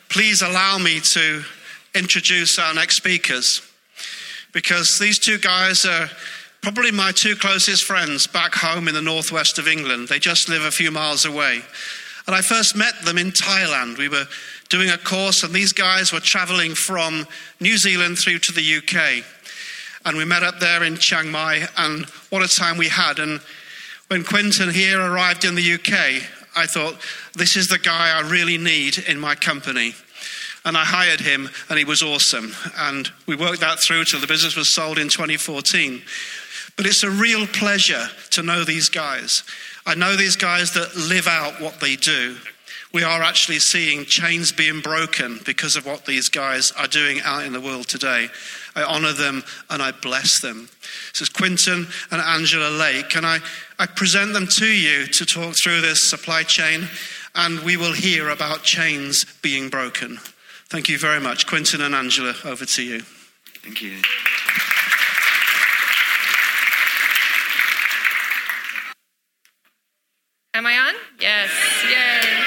please allow me to introduce our next speakers, because these two guys are probably my two closest friends back home in the northwest of England. They just live a few miles away. And I first met them in Thailand. We were doing a course, and these guys were traveling from New Zealand through to the UK. And we met up there in Chiang Mai, and what a time we had. And when Quinton here arrived in the UK, I thought, this is the guy I really need in my company. And I hired him, and he was awesome. And we worked that through till the business was sold in 2014. But it's a real pleasure to know these guys. I know these guys that live out what they do. We are actually seeing chains being broken because of what these guys are doing out in the world today. I honor them and I bless them. This is Quinton and Angela Lake, and I present them to you to talk through this supply chain, and we will hear about chains being broken. Thank you very much. Quinton and Angela, over to you. Thank you. Am I on? Yes. Yay.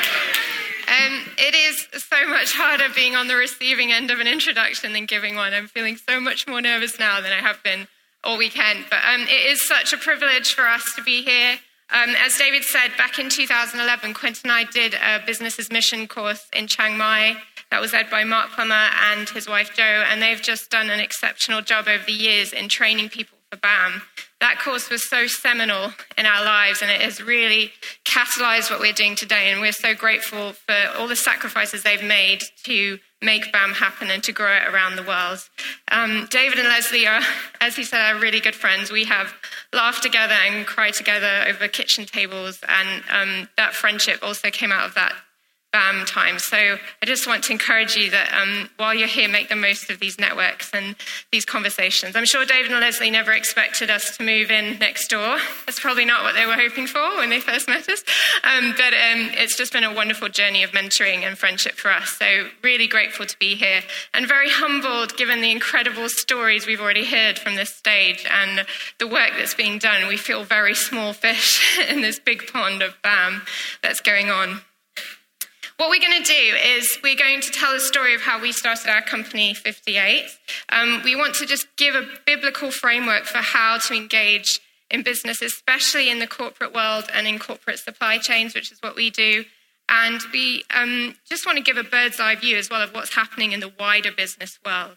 It is so much harder being on the receiving end of an introduction than giving one. I'm feeling so much more nervous now than I have been all weekend. But it is such a privilege for us to be here. As David said, back in 2011, Quinton and I did a business as mission course in Chiang Mai that was led by Mark Plummer and his wife Jo, and they've just done an exceptional job over the years in training people for BAM. That course was so seminal in our lives, and it has really catalyzed what we're doing today, and we're so grateful for all the sacrifices they've made to make BAM happen and to grow it around the world. David and Leslie are, as he said, are really good friends. We have laughed together and cried together over kitchen tables, and that friendship also came out of that BAM time. So I just want to encourage you that while you're here, make the most of these networks and these conversations. I'm sure David and Leslie never expected us to move in next door. That's probably not what they were hoping for when they first met us. But it's just been a wonderful journey of mentoring and friendship for us. So really grateful to be here and very humbled given the incredible stories we've already heard from this stage and the work that's being done. We feel very small fish in this big pond of BAM that's going on. What we're going to do is we're going to tell the story of how we started our company, 58. We want to just give a biblical framework for how to engage in business, especially in the corporate world and in corporate supply chains, which is what we do. And we just want to give a bird's eye view as well of what's happening in the wider business world.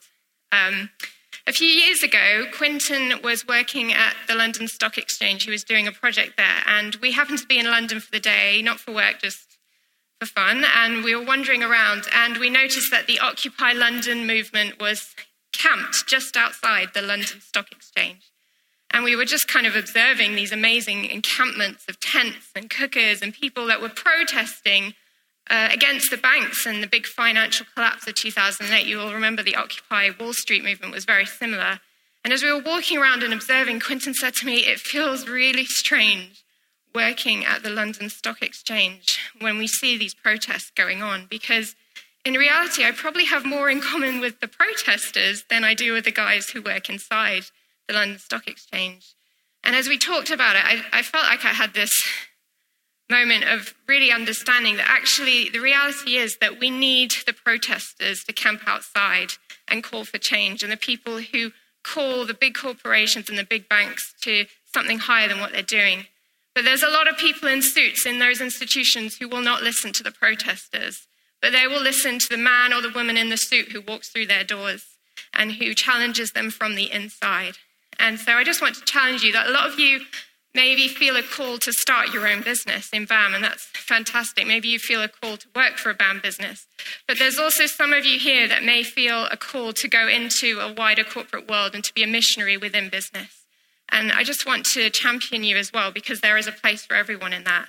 A few years ago, Quinton was working at the London Stock Exchange. He was doing a project there, and we happened to be in London for the day, not for work, just for fun, and we were wandering around, and we noticed that the Occupy London movement was camped just outside the London Stock Exchange. And we were just kind of observing these amazing encampments of tents and cookers and people that were protesting against the banks and the big financial collapse of 2008. You will remember the Occupy Wall Street movement was very similar. And as we were walking around and observing, Quinton said to me, it feels really strange working at the London Stock Exchange when we see these protests going on, because in reality, I probably have more in common with the protesters than I do with the guys who work inside the London Stock Exchange. And as we talked about it, I felt like I had this moment of really understanding that actually the reality is that we need the protesters to camp outside and call for change, and the people who call the big corporations and the big banks to something higher than what they're doing. But there's a lot of people in suits in those institutions who will not listen to the protesters, but they will listen to the man or the woman in the suit who walks through their doors and who challenges them from the inside. And so I just want to challenge you that a lot of you maybe feel a call to start your own business in BAM, and that's fantastic. Maybe you feel a call to work for a BAM business. But there's also some of you here that may feel a call to go into a wider corporate world and to be a missionary within business. And I just want to champion you as well, because there is a place for everyone in that.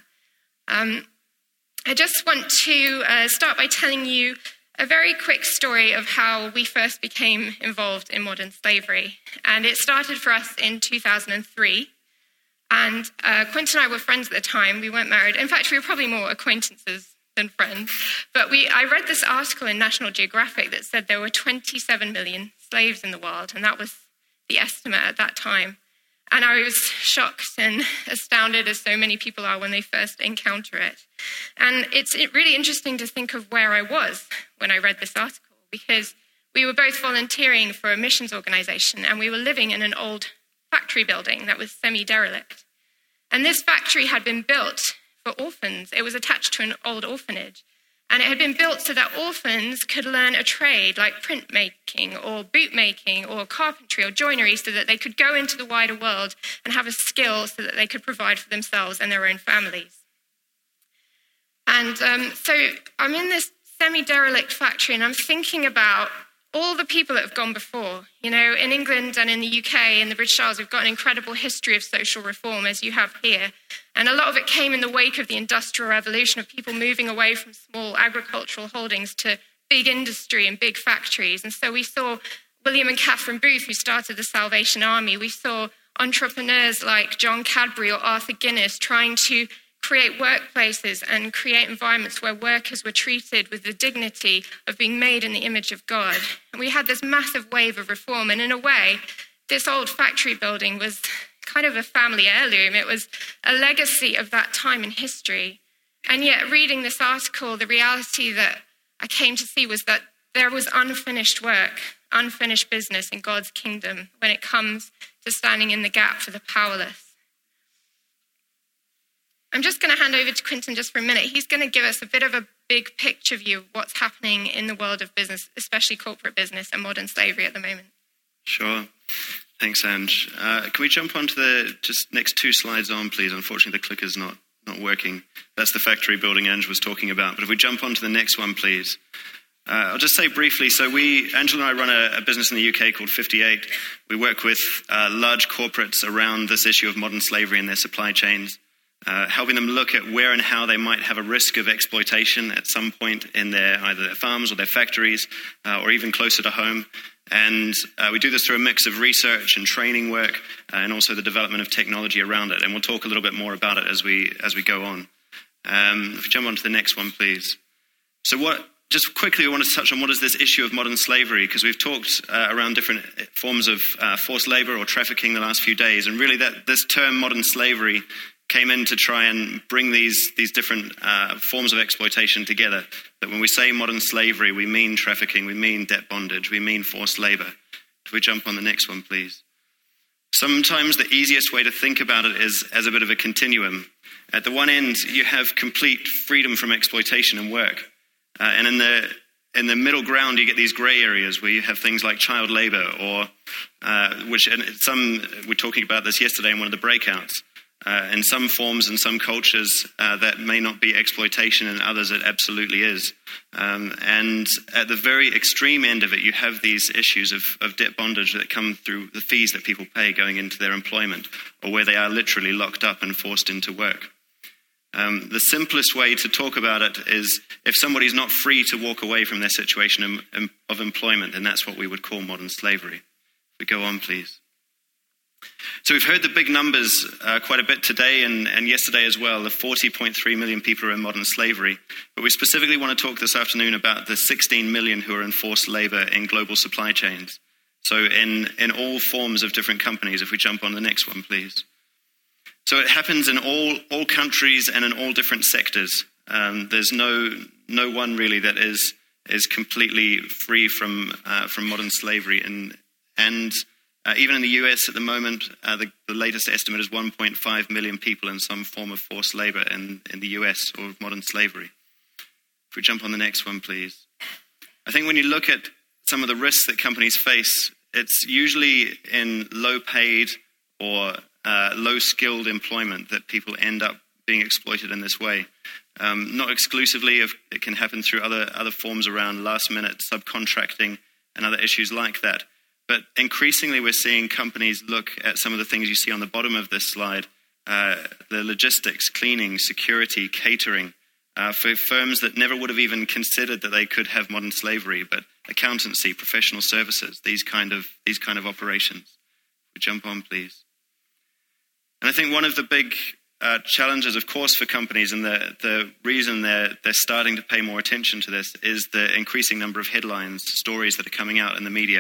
I just want to start by telling you a very quick story of how we first became involved in modern slavery. And it started for us in 2003. And Quinton and I were friends at the time. We weren't married. In fact, we were probably more acquaintances than friends. But I read this article in National Geographic that said there were 27 million slaves in the world. And that was the estimate at that time. And I was shocked and astounded, as so many people are when they first encounter it. And it's really interesting to think of where I was when I read this article, because we were both volunteering for a missions organization, and we were living in an old factory building that was semi-derelict. And this factory had been built for orphans. It was attached to an old orphanage. And it had been built so that orphans could learn a trade like printmaking or bootmaking or carpentry or joinery, so that they could go into the wider world and have a skill so that they could provide for themselves and their own families. And so I'm in this semi-derelict factory, and I'm thinking about all the people that have gone before. You know, in England and in the UK, in the British Isles, we've got an incredible history of social reform, as you have here. And a lot of it came in the wake of the Industrial Revolution, of people moving away from small agricultural holdings to big industry and big factories. And so we saw William and Catherine Booth, who started the Salvation Army. We saw entrepreneurs like John Cadbury or Arthur Guinness trying to create workplaces and create environments where workers were treated with the dignity of being made in the image of God. And we had this massive wave of reform. And in a way, this old factory building was kind of a family heirloom. It was a legacy of that time in history. And yet, reading this article, the reality that I came to see was that there was unfinished work, unfinished business in God's kingdom when it comes to standing in the gap for the powerless. I'm just going to hand over to Quinton just for a minute. He's going to give us a bit of a big picture view of what's happening in the world of business, especially corporate business and modern slavery at the moment. Sure. Thanks, Ange. Can we jump onto the just next two slides on, please? Unfortunately, the clicker's not working. That's the factory building Ange was talking about. But if we jump onto the next one, please. I'll just say briefly, so Angela and I run a business in the UK called 58. We work with large corporates around this issue of modern slavery and their supply chains, helping them look at where and how they might have a risk of exploitation at some point in either their farms or their factories, or even closer to home. And we do this through a mix of research and training work, and also the development of technology around it. And we'll talk a little bit more about it as we go on. If we jump on to the next one, please. So just quickly, we want to touch on what is this issue of modern slavery, because we've talked around different forms of forced labor or trafficking the last few days. And really this term modern slavery came in to try and bring these different forms of exploitation together. That when we say modern slavery, we mean trafficking, we mean debt bondage, we mean forced labor. If we jump on the next one, please. Sometimes the easiest way to think about it is as a bit of a continuum. At the one end, you have complete freedom from exploitation and work. And in the middle ground, you get these grey areas where you have things like child labor, or we're talking about this yesterday in one of the breakouts. In some forms and some cultures, that may not be exploitation, and others it absolutely is. And at the very extreme end of it, you have these issues of debt bondage that come through the fees that people pay going into their employment, or where they are literally locked up and forced into work. The simplest way to talk about it is if somebody's not free to walk away from their situation of employment, then that's what we would call modern slavery. If we go on, please. So we've heard the big numbers quite a bit today and yesterday as well. The 40.3 million people are in modern slavery. But we specifically want to talk this afternoon about the 16 million who are in forced labor in global supply chains. So in all forms of different companies. If we jump on the next one, please. So it happens in all countries and in all different sectors. There's no one really that is completely free from modern slavery. And even in the US at the moment, the latest estimate is 1.5 million people in some form of forced labor in the US, or modern slavery. If we jump on the next one, please. I think when you look at some of the risks that companies face, it's usually in low-paid or low-skilled employment that people end up being exploited in this way. Not exclusively, it can happen through other forms around last-minute subcontracting and other issues like that. But increasingly, we're seeing companies look at some of the things you see on the bottom of this slide, the logistics, cleaning, security, catering, for firms that never would have even considered that they could have modern slavery, but accountancy, professional services, these kind of operations. We jump on, please. And I think one of the big challenges, of course, for companies, and the reason they're starting to pay more attention to this, is the increasing number of headlines, stories that are coming out in the media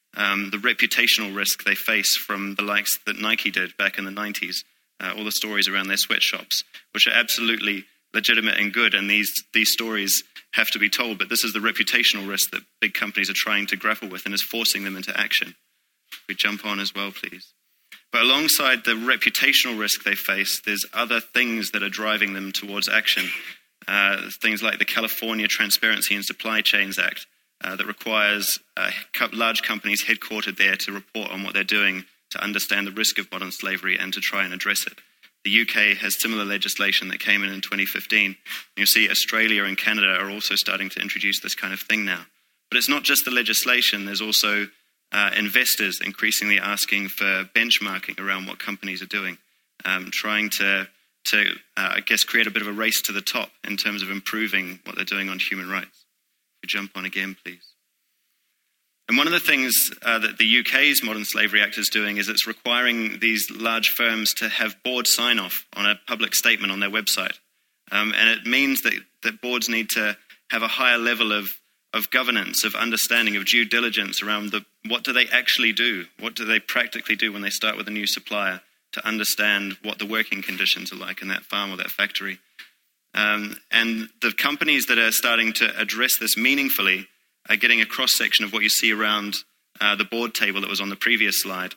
the reputational risk they face from the likes that Nike did back in the 90s, all the stories around their sweatshops, which are absolutely legitimate and good, and these stories have to be told, but this is the reputational risk that big companies are trying to grapple with and is forcing them into action. If we jump on as well, please. But alongside the reputational risk they face, there's other things that are driving them towards action. Things like the California Transparency in Supply Chains Act that requires large companies headquartered there to report on what they're doing to understand the risk of modern slavery and to try and address it. The UK has similar legislation that came in 2015. You'll see Australia and Canada are also starting to introduce this kind of thing now. But it's not just the legislation, there's also investors increasingly asking for benchmarking around what companies are doing, trying to create a bit of a race to the top in terms of improving what they're doing on human rights. If we jump on again, please. And one of the things that the UK's Modern Slavery Act is doing is it's requiring these large firms to have board sign-off on a public statement on their website. And it means that boards need to have a higher level of governance, of understanding, of due diligence around what do they actually do? What do they practically do when they start with a new supplier to understand what the working conditions are like in that farm or that factory? And the companies that are starting to address this meaningfully are getting a cross-section of what you see around the board table that was on the previous slide.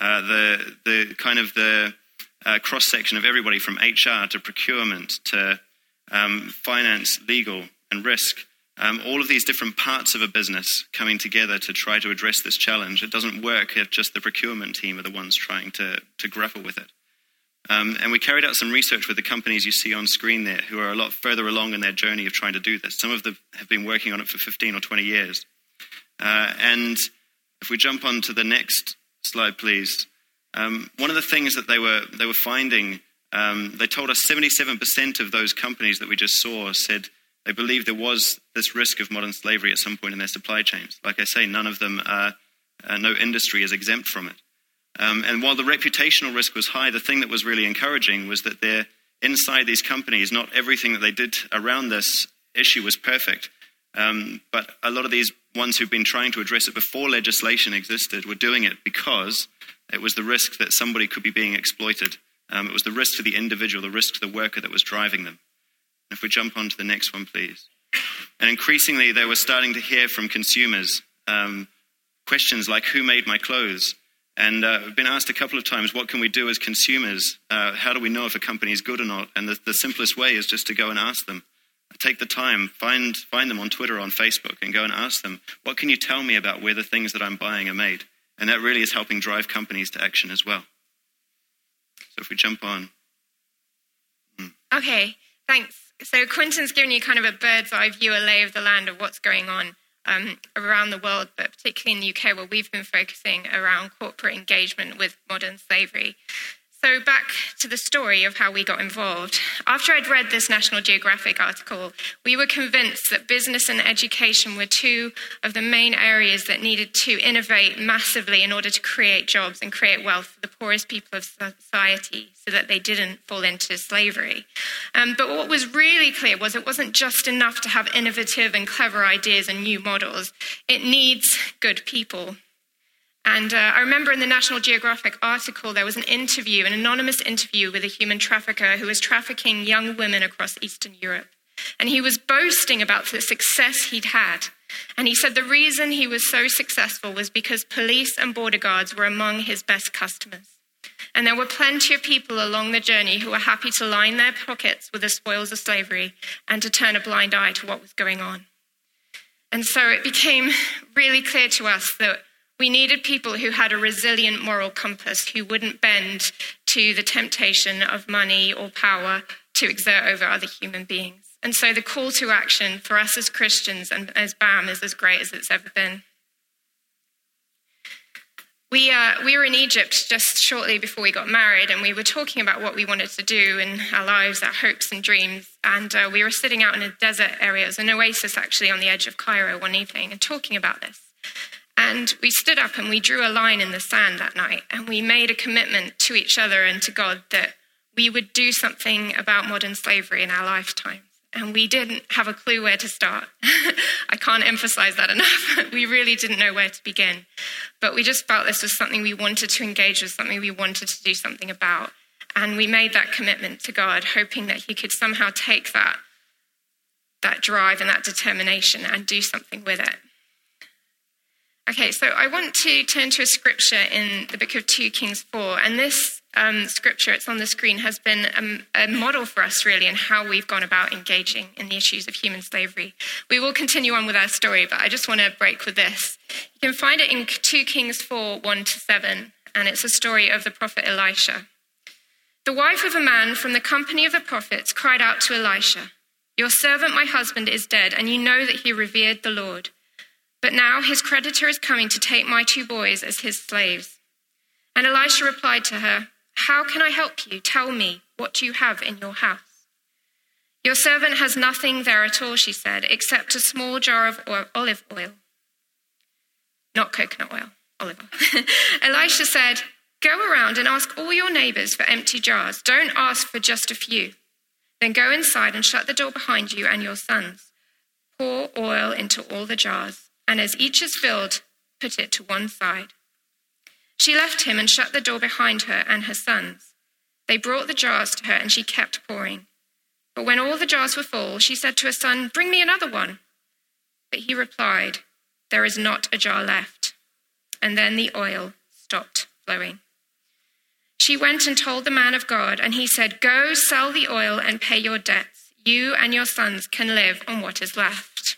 The cross-section of everybody from HR to procurement to finance, legal, and risk. All of these different parts of a business coming together to try to address this challenge. It doesn't work if just the procurement team are the ones trying to grapple with it. And we carried out some research with the companies you see on screen there who are a lot further along in their journey of trying to do this. Some of them have been working on it for 15 or 20 years. And if we jump on to the next slide, please. One of the things that they were finding, they told us 77% of those companies that we just saw said they believed there was this risk of modern slavery at some point in their supply chains. Like I say, none of them no industry is exempt from it. And while the reputational risk was high, the thing that was really encouraging was that inside these companies, not everything that they did around this issue was perfect. But a lot of these ones who've been trying to address it before legislation existed were doing it because it was the risk that somebody could be being exploited. It was the risk to the individual, the risk to the worker that was driving them. If we jump on to the next one, please. And increasingly, they were starting to hear from consumers questions like, who made my clothes? And I've been asked a couple of times, what can we do as consumers? How do we know if a company is good or not? And the simplest way is just to go and ask them. Take the time, find them on Twitter, on Facebook, and go and ask them, what can you tell me about where the things that I'm buying are made? And that really is helping drive companies to action as well. So if we jump on. Okay, thanks. So Quinton's given you kind of a bird's eye view, a lay of the land of what's going on around the world, but particularly in the UK, where we've been focusing around corporate engagement with modern slavery. So back to the story of how we got involved. After I'd read this National Geographic article, we were convinced that business and education were two of the main areas that needed to innovate massively in order to create jobs and create wealth for the poorest people of society so that they didn't fall into slavery. But what was really clear was it wasn't just enough to have innovative and clever ideas and new models. It needs good people. And I remember in the National Geographic article, there was an anonymous interview with a human trafficker who was trafficking young women across Eastern Europe. And he was boasting about the success he'd had. And he said the reason he was so successful was because police and border guards were among his best customers. And there were plenty of people along the journey who were happy to line their pockets with the spoils of slavery and to turn a blind eye to what was going on. And so it became really clear to us that we needed people who had a resilient moral compass, who wouldn't bend to the temptation of money or power to exert over other human beings. And so the call to action for us as Christians and as BAM is as great as it's ever been. We were in Egypt just shortly before we got married, and we were talking about what we wanted to do in our lives, our hopes and dreams. And we were sitting out in a desert area, it was an oasis actually on the edge of Cairo one evening, and talking about this. And we stood up and we drew a line in the sand that night, and we made a commitment to each other and to God that we would do something about modern slavery in our lifetimes. And we didn't have a clue where to start. I can't emphasize that enough. We really didn't know where to begin. but we just felt this was something we wanted to engage with, something we wanted to do something about. And we made that commitment to God, hoping that he could somehow take that drive and that determination and do something with it. Okay, so I want to turn to a scripture in the book of 2 Kings 4. And this scripture, it's on the screen, has been a model for us, really, in how we've gone about engaging in the issues of human slavery. We will continue on with our story, but I just want to break with this. You can find it in 2 Kings 4, 1-7, and it's a story of the prophet Elisha. The wife of a man from the company of the prophets cried out to Elisha, "Your servant, my husband, is dead, and you know that he revered the Lord. But now his creditor is coming to take my 2 boys as his slaves." And Elisha replied to her, "How can I help you? Tell me, what do you have in your house?" "Your servant has nothing there at all," she said, "except a small jar of olive oil." Not coconut oil, olive oil. Elisha said, "Go around and ask all your neighbors for empty jars. Don't ask for just a few. Then go inside and shut the door behind you and your sons. Pour oil into all the jars, and as each is filled, put it to one side." She left him and shut the door behind her and her sons. They brought the jars to her, and she kept pouring. But when all the jars were full, she said to her son, "Bring me another one." But he replied, "There is not a jar left." And then the oil stopped flowing. She went and told the man of God, and he said, "Go sell the oil and pay your debts. You and your sons can live on what is left."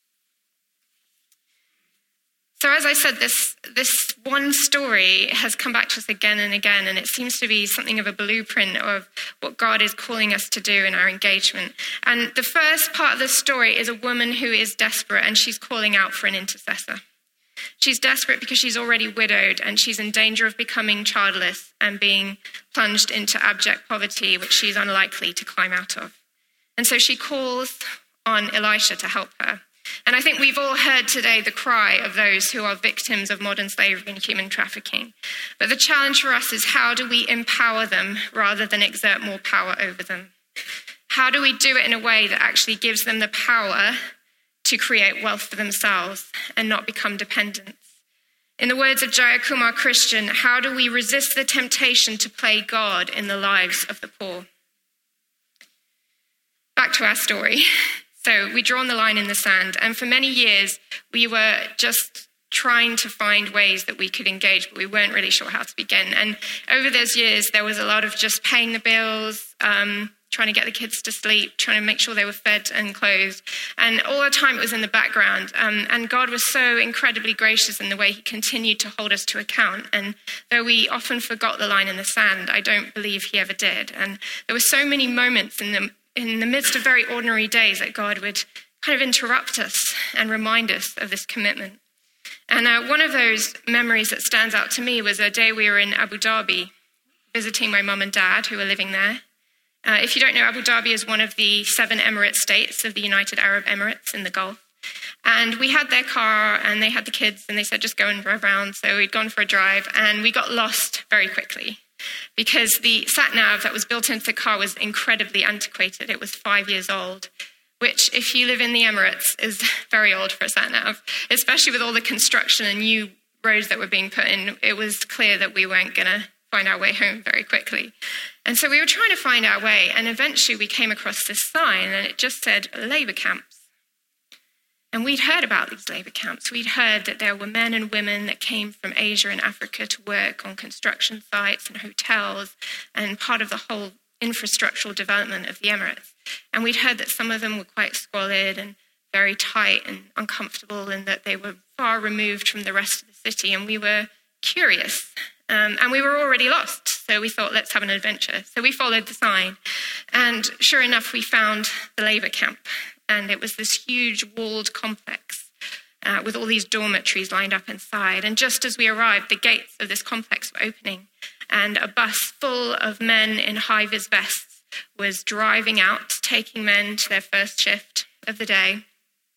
So as I said, this one story has come back to us again and again, and it seems to be something of a blueprint of what God is calling us to do in our engagement. And the first part of the story is a woman who is desperate, and she's calling out for an intercessor. She's desperate because she's already widowed, and she's in danger of becoming childless and being plunged into abject poverty, which she's unlikely to climb out of. And so she calls on Elisha to help her. And I think we've all heard today the cry of those who are victims of modern slavery and human trafficking. But the challenge for us is, how do we empower them rather than exert more power over them? How do we do it in a way that actually gives them the power to create wealth for themselves and not become dependents? In the words of Jayakumar Christian, how do we resist the temptation to play God in the lives of the poor? Back to our story. So we drawn the line in the sand, and for many years we were just trying to find ways that we could engage, but we weren't really sure how to begin. And over those years, there was a lot of just paying the bills, trying to get the kids to sleep, trying to make sure they were fed and clothed. And all the time it was in the background. And God was so incredibly gracious in the way he continued to hold us to account. And though we often forgot the line in the sand, I don't believe he ever did. And there were so many moments in the midst of very ordinary days that God would kind of interrupt us and remind us of this commitment. And one of those memories that stands out to me was a day we were in Abu Dhabi visiting my mum and dad who were living there. If you don't know, Abu Dhabi is one of the 7 Emirate states of the United Arab Emirates in the Gulf. And we had their car and they had the kids and they said, just go and drive around. So we'd gone for a drive and we got lost very quickly, because the sat-nav that was built into the car was incredibly antiquated. It was 5 years old, which, if you live in the Emirates, is very old for a sat-nav, especially with all the construction and new roads that were being put in. It was clear that we weren't going to find our way home very quickly. And so we were trying to find our way, and eventually we came across this sign, and it just said labor camps. And we'd heard about these labor camps. We'd heard that there were men and women that came from Asia and Africa to work on construction sites and hotels and part of the whole infrastructural development of the Emirates. And we'd heard that some of them were quite squalid and very tight and uncomfortable, and that they were far removed from the rest of the city. And we were curious, and we were already lost. So we thought, let's have an adventure. So we followed the sign. And sure enough, we found the labor camp. And it was this huge walled complex with all these dormitories lined up inside. And just as we arrived, the gates of this complex were opening, and a bus full of men in high-vis vests was driving out, taking men to their first shift of the day.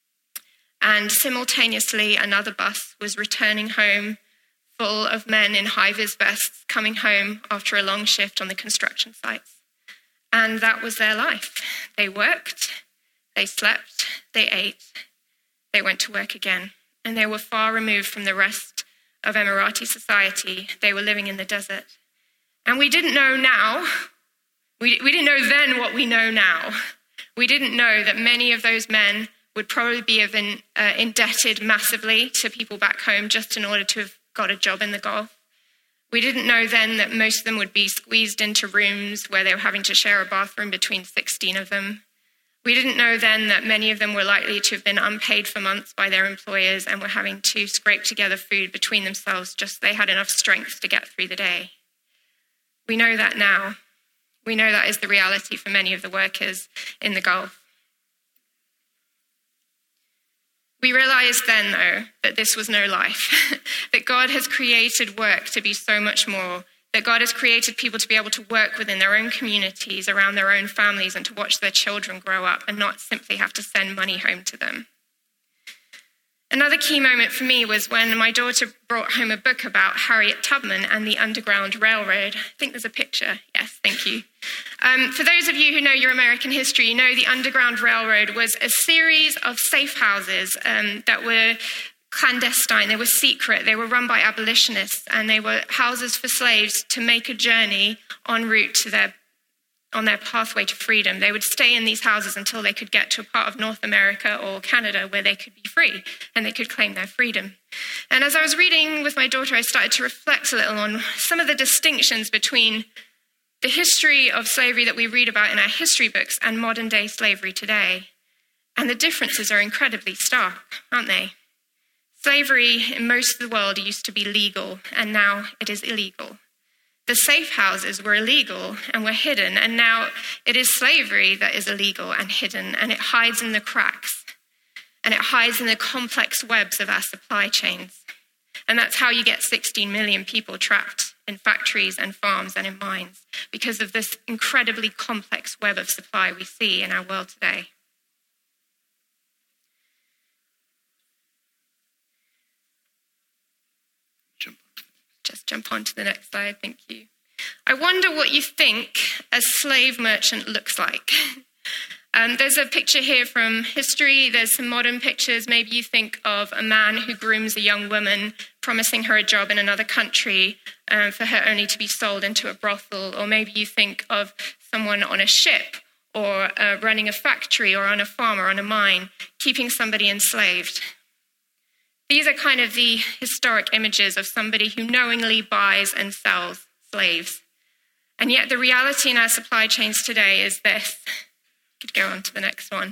And simultaneously, another bus was returning home full of men in high-vis vests coming home after a long shift on the construction sites. And that was their life. They worked, they slept, they ate, they went to work again. And they were far removed from the rest of Emirati society. They were living in the desert. And we didn't know now, we didn't know then what we know now. We didn't know that many of those men would probably be indebted massively to people back home just in order to have got a job in the Gulf. We didn't know then that most of them would be squeezed into rooms where they were having to share a bathroom between 16 of them. We didn't know then that many of them were likely to have been unpaid for months by their employers and were having to scrape together food between themselves just so they had enough strength to get through the day. We know that now. We know that is the reality for many of the workers in the Gulf. We realized then, though, that this was no life, that God has created work to be so much more, that God has created people to be able to work within their own communities, around their own families, and to watch their children grow up and not simply have to send money home to them. Another key moment for me was when my daughter brought home a book about Harriet Tubman and the Underground Railroad. I think there's a picture. Yes, thank you. For those of you who know your American history, you know the Underground Railroad was a series of safe houses that were clandestine. They were secret. They were run by abolitionists, and they were houses for slaves to make a journey en route to on their pathway to freedom. They would stay in these houses until they could get to a part of North America or Canada where they could be free and they could claim their freedom. And as I was reading with my daughter, I started to reflect a little on some of the distinctions between the history of slavery that we read about in our history books and modern day slavery today. And the differences are incredibly stark, aren't they? Slavery in most of the world used to be legal, and now it is illegal. The safe houses were illegal and were hidden, and now it is slavery that is illegal and hidden, and it hides in the cracks, and it hides in the complex webs of our supply chains. And that's how you get 16 million people trapped in factories and farms and in mines, because of this incredibly complex web of supply we see in our world today. Just jump on to the next slide, thank you. I wonder what you think a slave merchant looks like. There's a picture here from history. There's some modern pictures. Maybe you think of a man who grooms a young woman, promising her a job in another country for her only to be sold into a brothel. Or maybe you think of someone on a ship or running a factory or on a farm or on a mine, keeping somebody enslaved. These are kind of the historic images of somebody who knowingly buys and sells slaves. And yet the reality in our supply chains today is this. Could go on to the next one.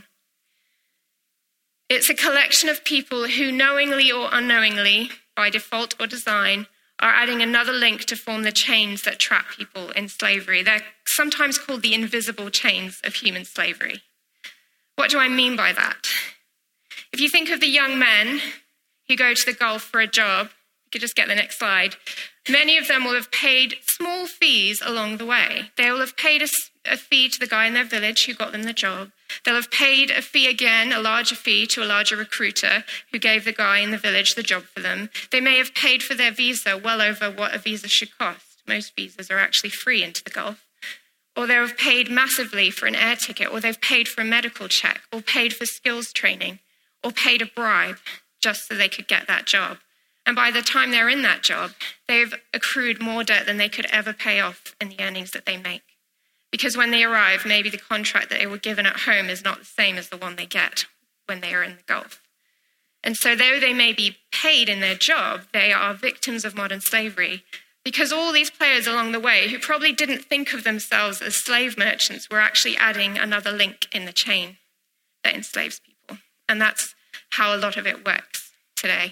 It's a collection of people who knowingly or unknowingly, by default or design, are adding another link to form the chains that trap people in slavery. They're sometimes called the invisible chains of human slavery. What do I mean by that? If you think of the young men who go to the Gulf for a job, you could just get the next slide, many of them will have paid small fees along the way. They will have paid a fee to the guy in their village who got them the job. They'll have paid a fee again, a larger fee, to a larger recruiter who gave the guy in the village the job for them. They may have paid for their visa well over what a visa should cost. Most visas are actually free into the Gulf. Or they'll have paid massively for an air ticket, or they've paid for a medical check, or paid for skills training, or paid a bribe just so they could get that job. And by the time they're in that job, they've accrued more debt than they could ever pay off in the earnings that they make. Because when they arrive, maybe the contract that they were given at home is not the same as the one they get when they are in the Gulf. And so though they may be paid in their job, they are victims of modern slavery, because all these players along the way who probably didn't think of themselves as slave merchants were actually adding another link in the chain that enslaves people. And that's how a lot of it works today.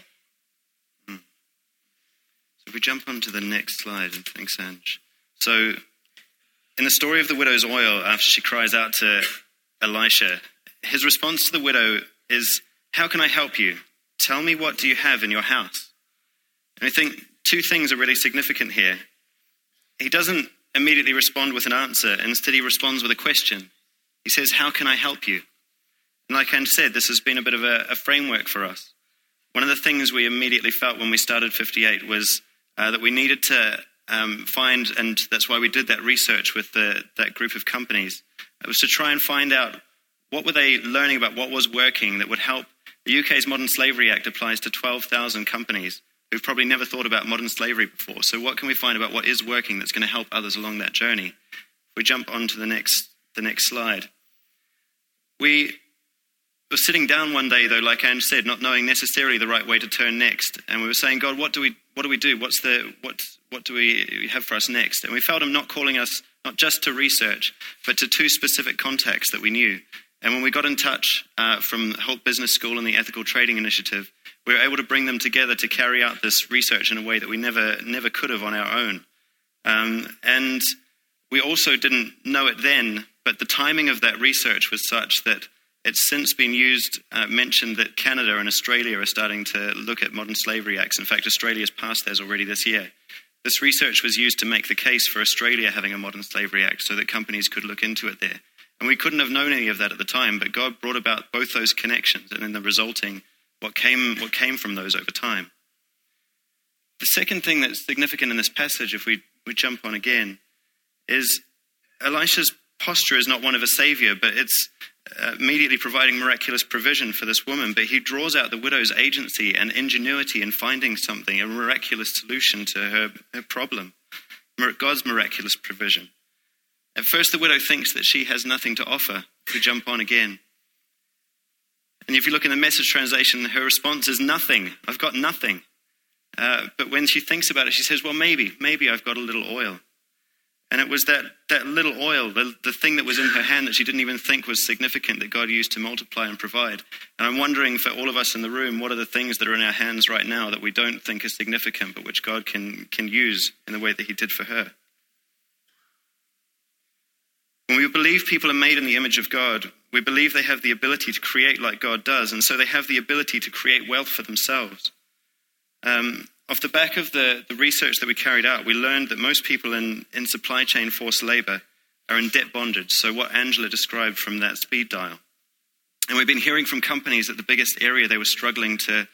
So if we jump on to the next slide, and thanks, Ange. So in the story of the widow's oil, after she cries out to Elisha, his response to the widow is, "How can I help you? Tell me, what do you have in your house?" And I think two things are really significant here. He doesn't immediately respond with an answer. Instead, he responds with a question. He says, "How can I help you?" And like Ange said, this has been a bit of a framework for us. One of the things we immediately felt when we started 58 was that we needed to find, and that's why we did that research with that group of companies, it was to try and find out what were they learning about, what was working that would help. The UK's Modern Slavery Act applies to 12,000 companies who've probably never thought about modern slavery before. So what can we find about what is working that's going to help others along that journey? If we jump on to the next slide. We were sitting down one day, though, like Ange said, not knowing necessarily the right way to turn next. And we were saying, God, what do we do? What do we have for us next? And we felt him not calling us not just to research, but to two specific contacts that we knew. And when we got in touch from Holt Business School and the Ethical Trading Initiative, we were able to bring them together to carry out this research in a way that we never could have on our own. And we also didn't know it then, but the timing of that research was such that it's since been mentioned that Canada and Australia are starting to look at modern slavery acts. In fact, Australia's passed theirs already this year. This research was used to make the case for Australia having a modern slavery act so that companies could look into it there. And we couldn't have known any of that at the time, but God brought about both those connections and then the resulting what came from those over time. The second thing that's significant in this passage, if we jump on again, is Elisha's posture is not one of a savior, but it's immediately providing miraculous provision for this woman. But he draws out the widow's agency and ingenuity in finding something, a miraculous solution to her problem. God's miraculous provision. At first, the widow thinks that she has nothing to offer. If we jump on again. And if you look in the Message translation, her response is nothing. I've got nothing. But when she thinks about it, she says, well, maybe I've got a little oil. And it was that little oil, the thing that was in her hand that she didn't even think was significant, that God used to multiply and provide. And I'm wondering for all of us in the room, what are the things that are in our hands right now that we don't think are significant, but which God can use in the way that he did for her? When we believe people are made in the image of God, we believe they have the ability to create like God does, and so they have the ability to create wealth for themselves. Off the back of the research that we carried out, we learned that most people in supply chain forced labor are in debt bondage, so what Angela described from that speed dial. And we've been hearing from companies that the biggest area they were struggling to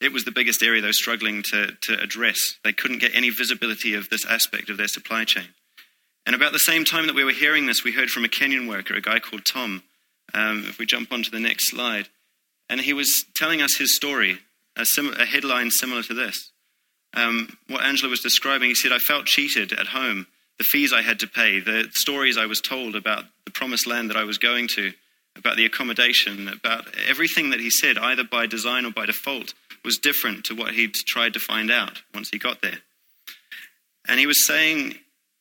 address. They couldn't get any visibility of this aspect of their supply chain. And about the same time that we were hearing this, we heard from a Kenyan worker, a guy called Tom. If we jump onto the next slide. And he was telling us his story, a headline similar to this. What Angela was describing, he said, I felt cheated at home. The fees I had to pay, the stories I was told about the promised land that I was going to, about the accommodation, about everything that he said, either by design or by default, was different to what he'd tried to find out once he got there. And he was saying,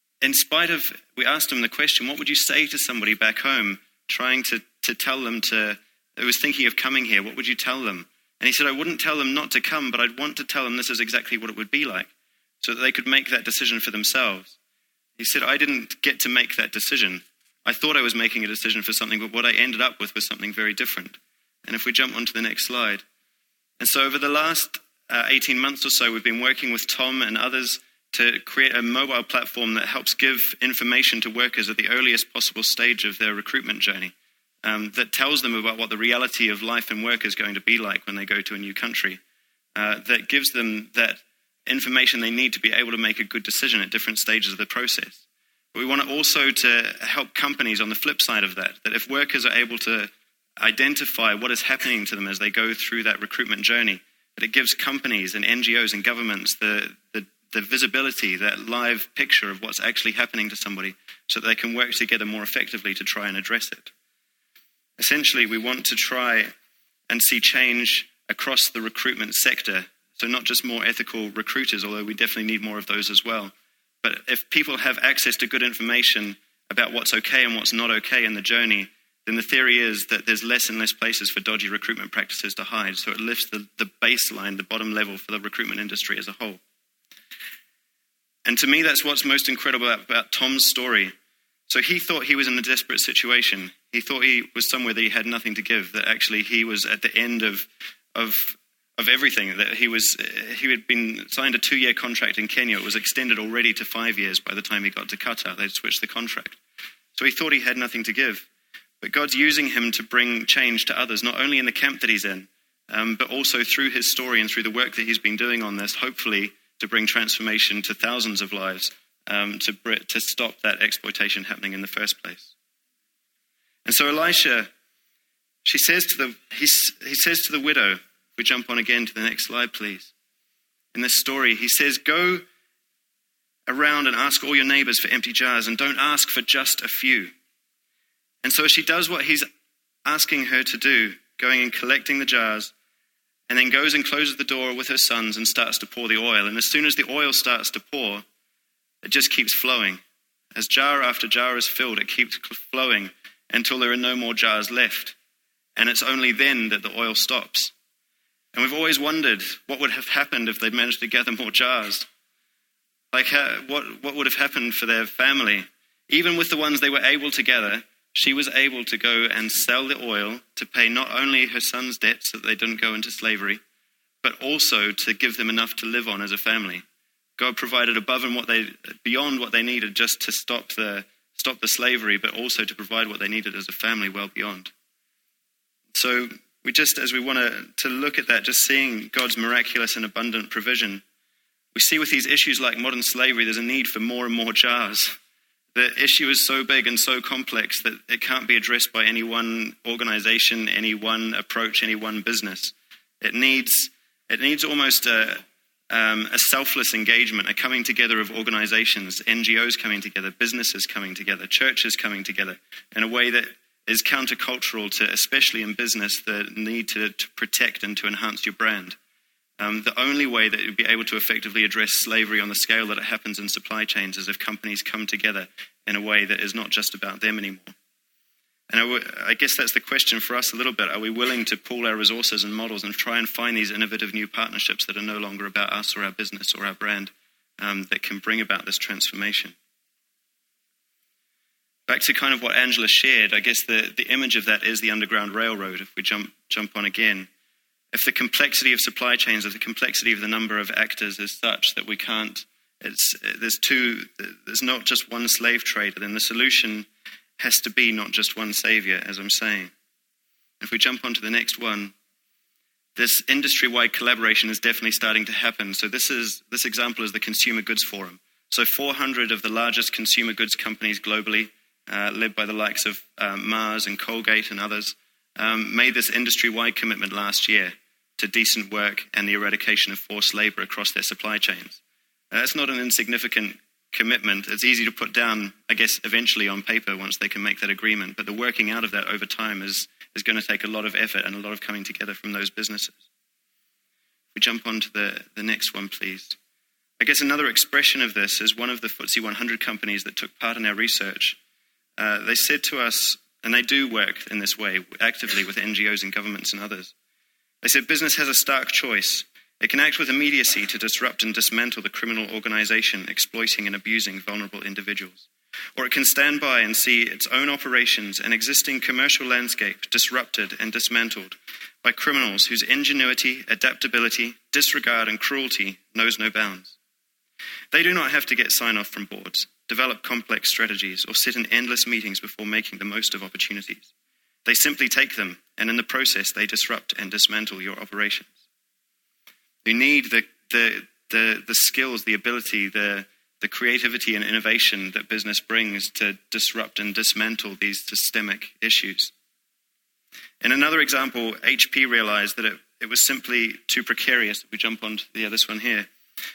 we asked him the question, what would you say to somebody back home trying to tell them who was thinking of coming here? What would you tell them? And he said, I wouldn't tell them not to come, but I'd want to tell them this is exactly what it would be like, so that they could make that decision for themselves. He said, I didn't get to make that decision. I thought I was making a decision for something, but what I ended up with was something very different. And if we jump onto the next slide. And so over the last 18 months or so, we've been working with Tom and others to create a mobile platform that helps give information to workers at the earliest possible stage of their recruitment journey, that tells them about what the reality of life and work is going to be like when they go to a new country, that gives them that information they need to be able to make a good decision at different stages of the process. But we want also to help companies on the flip side of that if workers are able to identify what is happening to them as they go through that recruitment journey, that it gives companies and NGOs and governments the visibility, that live picture of what's actually happening to somebody so that they can work together more effectively to try and address it. Essentially, we want to try and see change across the recruitment sector. So not just more ethical recruiters, although we definitely need more of those as well. But if people have access to good information about what's okay and what's not okay in the journey, then the theory is that there's less and less places for dodgy recruitment practices to hide. So it lifts the baseline, the bottom level for the recruitment industry as a whole. And to me, that's what's most incredible about Tom's story. So he thought he was in a desperate situation. He thought he was somewhere that he had nothing to give, that actually he was at the end of everything, that he had been signed a 2-year contract in Kenya. It was extended already to 5 years by the time he got to Qatar. They'd switched the contract. So he thought he had nothing to give. But God's using him to bring change to others, not only in the camp that he's in, but also through his story and through the work that he's been doing on this, hopefully to bring transformation to thousands of lives, to stop that exploitation happening in the first place. And so Elisha, he says to the widow, if we jump on again to the next slide, please. in this story. He says, go around and ask all your neighbors for empty jars and don't ask for just a few. And so she does what he's asking her to do, going and collecting the jars, and then goes and closes the door with her sons and starts to pour the oil. And as soon as the oil starts to pour, it just keeps flowing. As jar after jar is filled, it keeps flowing until there are no more jars left. And it's only then that the oil stops. And we've always wondered what would have happened if they'd managed to gather more jars. Like what would have happened for their family? Even with the ones they were able to gather, she was able to go and sell the oil to pay not only her sons' debts so that they didn't go into slavery, but also to give them enough to live on as a family. God provided beyond what they needed just to stop the slavery, but also to provide what they needed as a family well beyond. So as we want to look at that, just seeing God's miraculous and abundant provision, we see with these issues like modern slavery, there's a need for more and more jars. The issue is so big and so complex that it can't be addressed by any one organization, any one approach, any one business. It needs almost a selfless engagement, a coming together of organizations, NGOs coming together, businesses coming together, churches coming together in a way that is countercultural to, especially in business, the need to protect and to enhance your brand. The only way that you'd be able to effectively address slavery on the scale that it happens in supply chains is if companies come together in a way that is not just about them anymore. And I guess that's the question for us a little bit. Are we willing to pool our resources and models and try and find these innovative new partnerships that are no longer about us or our business or our brand that can bring about this transformation? Back to kind of what Angela shared, I guess the image of that is the Underground Railroad, if we jump on again. If the complexity of supply chains, if the complexity of the number of actors is such that we can't, there's not just one slave trader, then the solution has to be not just one savior, as I'm saying. If we jump onto the next one, this industry-wide collaboration is definitely starting to happen. So this example is the Consumer Goods Forum. So 400 of the largest consumer goods companies globally, led by the likes of Mars and Colgate and others, made this industry-wide commitment last year to decent work and the eradication of forced labor across their supply chains. That's not an insignificant commitment. It's easy to put down, I guess, eventually on paper once they can make that agreement, but the working out of that over time is going to take a lot of effort and a lot of coming together from those businesses. If we jump on to the next one, please. I guess another expression of this is one of the FTSE 100 companies that took part in our research. They said to us, and they do work in this way actively with NGOs and governments and others. They said business has a stark choice. It can act with immediacy to disrupt and dismantle the criminal organization exploiting and abusing vulnerable individuals. Or it can stand by and see its own operations and existing commercial landscape disrupted and dismantled by criminals whose ingenuity, adaptability, disregard and cruelty knows no bounds. They do not have to get sign-off from boards, develop complex strategies, or sit in endless meetings before making the most of opportunities. They simply take them, and in the process, they disrupt and dismantle your operations. You need the skills, the ability, the creativity and innovation that business brings to disrupt and dismantle these systemic issues. In another example, HP realized that it was simply too precarious, if we jump on to this one here,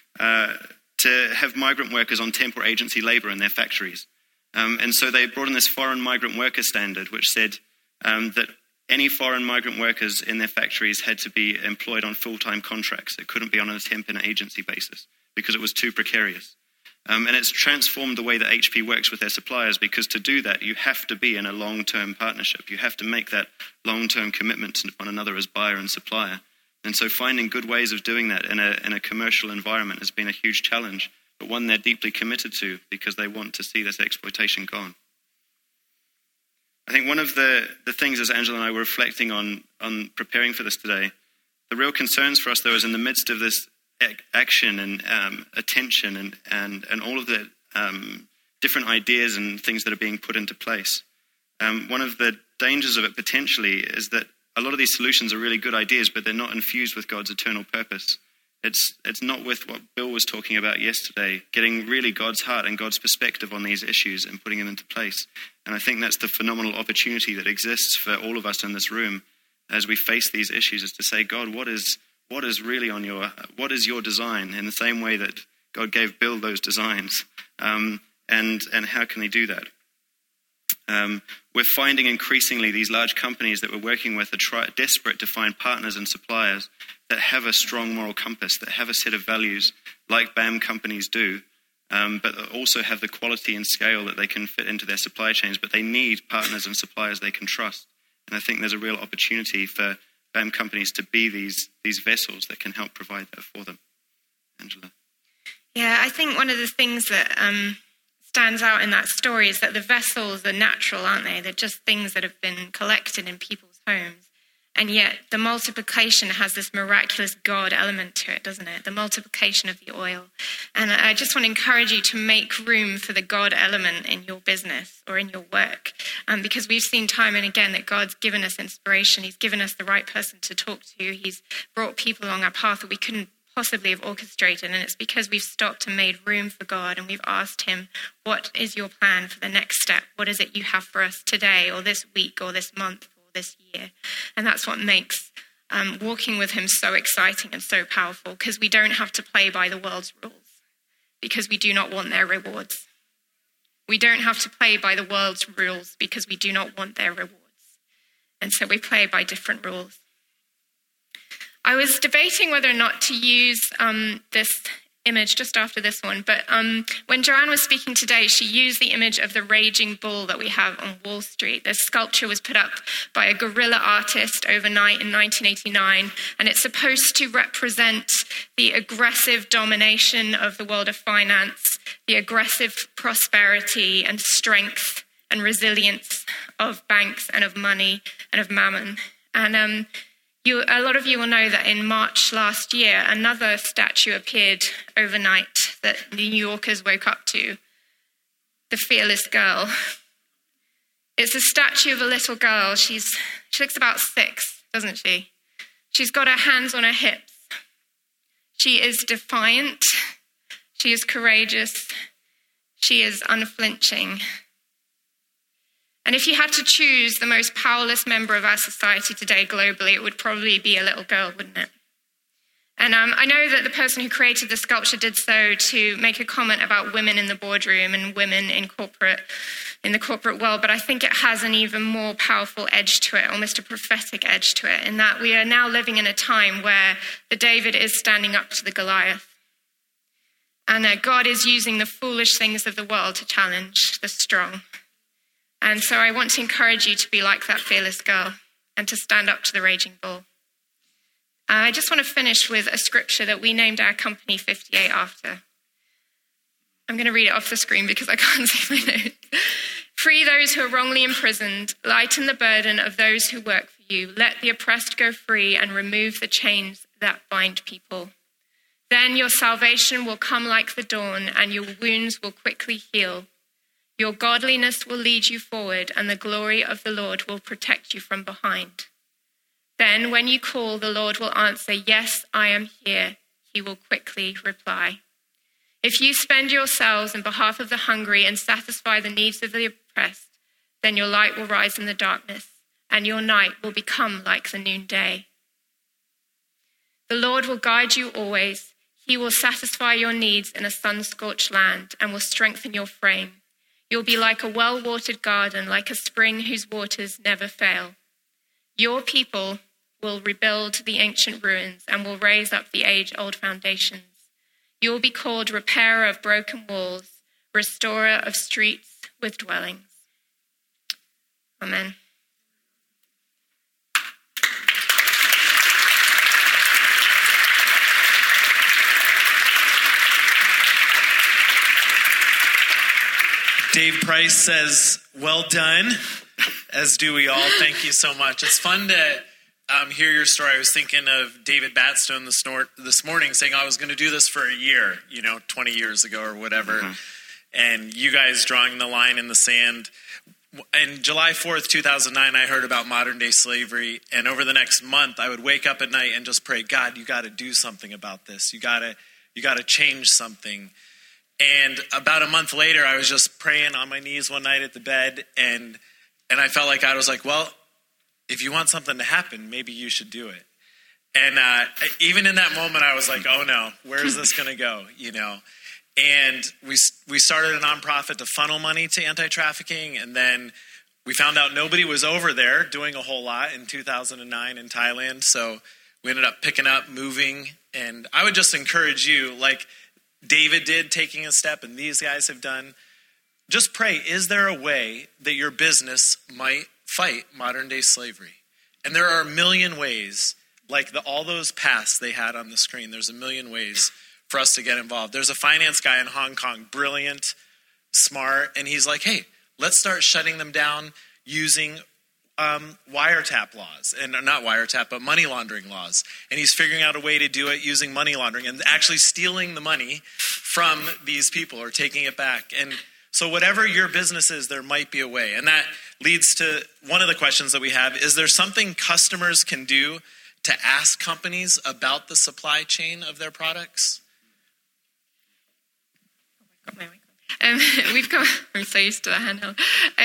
to have migrant workers on temp or agency labor in their factories. And so they brought in this foreign migrant worker standard, which said that any foreign migrant workers in their factories had to be employed on full-time contracts. It couldn't be on a temp and agency basis because it was too precarious. And it's transformed the way that HP works with their suppliers, because to do that, you have to be in a long-term partnership. You have to make that long-term commitment to one another as buyer and supplier. And so finding good ways of doing that in a commercial environment has been a huge challenge, but one they're deeply committed to because they want to see this exploitation gone. I think one of the things, as Angela and I were reflecting on preparing for this today, the real concerns for us, though, is in the midst of this action and attention and all of the different ideas and things that are being put into place. One of the dangers of it potentially is that a lot of these solutions are really good ideas, but they're not infused with God's eternal purpose. It's not with what Bill was talking about yesterday, getting really God's heart and God's perspective on these issues and putting them into place. And I think that's the phenomenal opportunity that exists for all of us in this room as we face these issues, is to say, God, what is what is your design, in the same way that God gave Bill those designs, and how can they do that? We're finding increasingly these large companies that we're working with are desperate to find partners and suppliers that have a strong moral compass, that have a set of values like BAM companies do, but also have the quality and scale that they can fit into their supply chains. But they need partners and suppliers they can trust. And I think there's a real opportunity for BAM companies to be these vessels that can help provide that for them. Angela? Yeah, I think one of the things that stands out in that story is that the vessels are natural, aren't they? They're just things that have been collected in people's homes. And yet the multiplication has this miraculous God element to it, doesn't it? The multiplication of the oil. And I just want to encourage you to make room for the God element in your business or in your work. Because we've seen time and again that God's given us inspiration. He's given us the right person to talk to. He's brought people along our path that we couldn't possibly have orchestrated. And it's because we've stopped and made room for God, and we've asked him, what is your plan for the next step? What is it you have for us today or this week or this month or this year? And that's what makes walking with him so exciting and so powerful, because we don't have to play by the world's rules, because we do not want their rewards. We don't have to play by the world's rules because we do not want their rewards. And so we play by different rules. I was debating whether or not to use this image just after this one, but when Joanne was speaking today, she used the image of the raging bull that we have on Wall Street. This sculpture was put up by a guerrilla artist overnight in 1989, and it's supposed to represent the aggressive domination of the world of finance, the aggressive prosperity and strength and resilience of banks and of money and of mammon. And a lot of you will know that in March last year, another statue appeared overnight that New Yorkers woke up to, the Fearless Girl. It's a statue of a little girl. She looks about 6, doesn't she? She's got her hands on her hips. She is defiant. She is courageous. She is unflinching. And if you had to choose the most powerless member of our society today globally, it would probably be a little girl, wouldn't it? And I know that the person who created the sculpture did so to make a comment about women in the boardroom and women in the corporate world, but I think it has an even more powerful edge to it, almost a prophetic edge to it, in that we are now living in a time where the David is standing up to the Goliath. And God is using the foolish things of the world to challenge the strong. And so I want to encourage you to be like that fearless girl and to stand up to the raging bull. I just want to finish with a scripture that we named our company 58 after. I'm going to read it off the screen because I can't see my notes. Free those who are wrongly imprisoned, lighten the burden of those who work for you, let the oppressed go free, and remove the chains that bind people. Then your salvation will come like the dawn, and your wounds will quickly heal. Your godliness will lead you forward, and the glory of the Lord will protect you from behind. Then when you call, the Lord will answer, yes, I am here. He will quickly reply. If you spend yourselves in behalf of the hungry and satisfy the needs of the oppressed, then your light will rise in the darkness, and your night will become like the noonday. The Lord will guide you always. He will satisfy your needs in a sun-scorched land and will strengthen your frame. You'll be like a well-watered garden, like a spring whose waters never fail. Your people will rebuild the ancient ruins and will raise up the age-old foundations. You will be called repairer of broken walls, restorer of streets with dwellings. Amen. Dave Price says, well done, as do we all. Thank you so much. It's fun to hear your story. I was thinking of David Batstone this morning saying I was going to do this for a year, 20 years ago or whatever. Mm-hmm. And you guys drawing the line in the sand. In July 4th, 2009, I heard about modern day slavery. And over the next month, I would wake up at night and just pray, God, you got to do something about this. You got to change something. And about a month later, I was just praying on my knees one night at the bed, and I felt like God was like, well, if you want something to happen, maybe you should do it. And even in that moment, I was like, oh no, where is this going to go? And we started a nonprofit to funnel money to anti-trafficking. And then we found out nobody was over there doing a whole lot in 2009 in Thailand. So we ended up picking up, moving. And I would just encourage you, like David did, taking a step, and these guys have done, just pray, is there a way that your business might fight modern day slavery? And there are a million ways, like all those paths they had on the screen. There's a million ways for us to get involved. There's a finance guy in Hong Kong, brilliant, smart, and he's like, hey, let's start shutting them down using wiretap laws, and not wiretap, but money laundering laws. And he's figuring out a way to do it using money laundering and actually stealing the money from these people or taking it back. And so whatever your business is, there might be a way. And that leads to one of the questions that we have. Is there something customers can do to ask companies about the supply chain of their products? I'm so used to the handheld.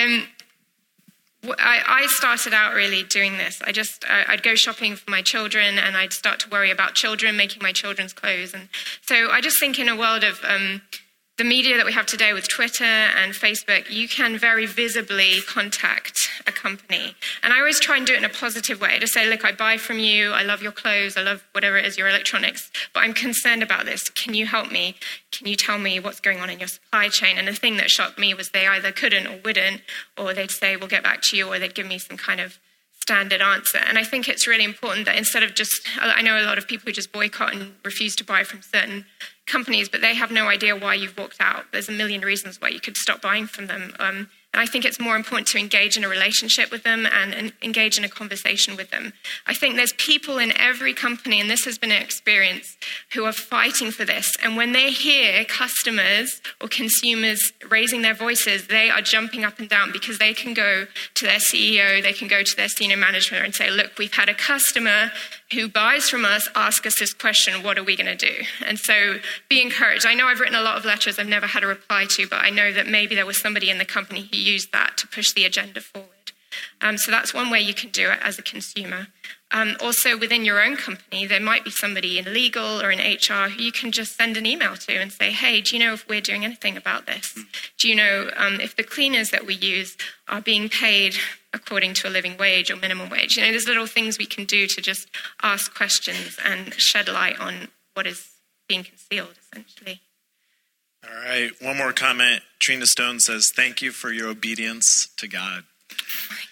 I started out really doing this. I'd go shopping for my children, and I'd start to worry about children, making my children's clothes. And so I just think in a world of the media that we have today with Twitter and Facebook, you can very visibly contact a company. And I always try and do it in a positive way, to say, look, I buy from you, I love your clothes, I love whatever it is, your electronics, but I'm concerned about this. Can you help me? Can you tell me what's going on in your supply chain? And the thing that shocked me was they either couldn't or wouldn't, or they'd say, we'll get back to you, or they'd give me some kind of standard answer. And I think it's really important that instead of I know a lot of people who just boycott and refuse to buy from certain companies, but they have no idea why you've walked out. There's a million reasons why you could stop buying from them. And I think it's more important to engage in a relationship with them and engage in a conversation with them. I think there's people in every company, and this has been an experience, who are fighting for this. And when they hear customers or consumers raising their voices, they are jumping up and down, because they can go to their CEO, they can go to their senior management and say, look, we've had a customer who buys from us ask us this question, what are we going to do? And so be encouraged. I know I've written a lot of letters I've never had a reply to, but I know that maybe there was somebody in the company who used that to push the agenda forward. So that's one way you can do it as a consumer. Also, within your own company, there might be somebody in legal or in HR who you can just send an email to and say, hey, do you know if we're doing anything about this? Do you know if the cleaners that we use are being paid according to a living wage or minimum wage? There's little things we can do to just ask questions and shed light on what is being concealed, essentially. All right, one more comment. Trina Stone says, thank you for your obedience to God.